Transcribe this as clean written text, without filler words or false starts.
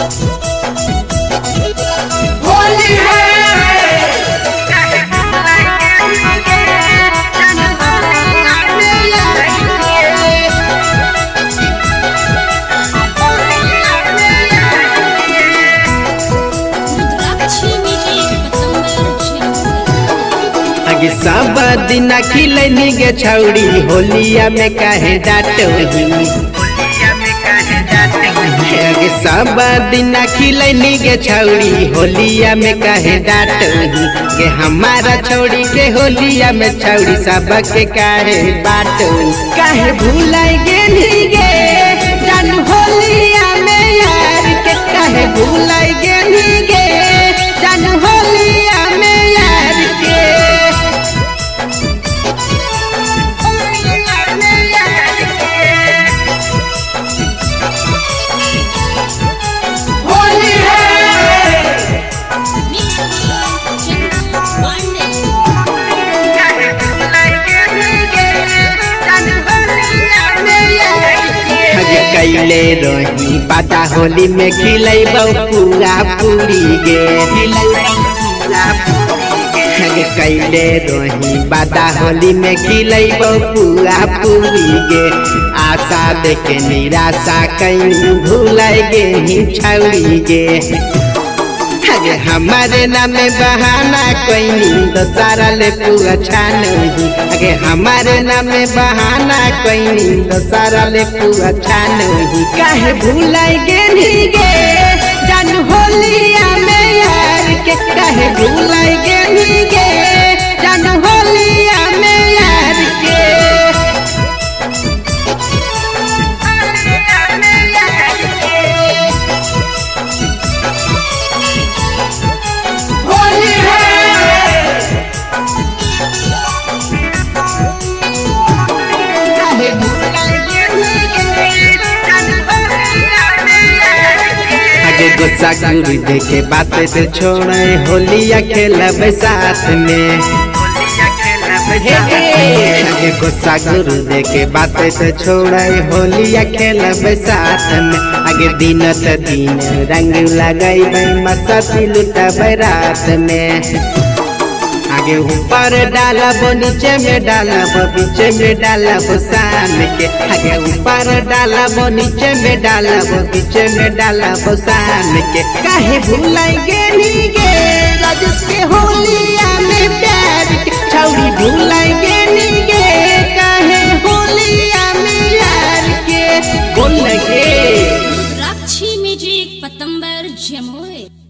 होली है आगे सब दिन खिलनी गे छौड़ी होलिया में काहे डांटोही। आगे सब दिन खिलनी गे छौड़ी होलिया में काहे डांटोही। गे हमारा छौड़ी के होलिया में छौड़ी सबके काहे बाटोही। काहे भूलाई गेली गे जान होलिया में यार के काहे भूलाई गेली गे जान होलिया में यार के। होली है कैले रही पाता होली में खिलैबौ पूरा पूरी गे। कैले रही बाता होली में खिलैबौ पूरा पूरी गे। आशा देखे निराशा कहीं भूलाई गे ही छौड़ी गे। हमारे नाम बहाना कोई दोसारा ले पूरा छानही। अगे हमारे नाम बहाना कोई दोसारा ले पूरा छानही। काहे भूलाई गेली गे जान होलिया में यार के काहे भूलाई गेली गे जान होलिया में यार के। होली है आगे गुस्सा गुरु देखे बातें से छोड़े होलिया खेलब साथ में। आगे गुस्सा गुरु देखे बातें से छोड़े होलिया खेलब साथ में। आगे दिन त दिन रंग लगैबै मस्ती लुटबै रात में। आगे ऊपर डालब नीचे में डालब बीच में डालब शाम के। आगे ऊपर डालब नीचे में डालब बीच में डालब शाम के। काहे भूलाई गेली गे राजेश के होलिया में प्यार के छौड़ी भूलाई गेली गे काहे होलिया में यार के। बोल गे रुद्राक्षी म्यूजिक पतंबर जमोए।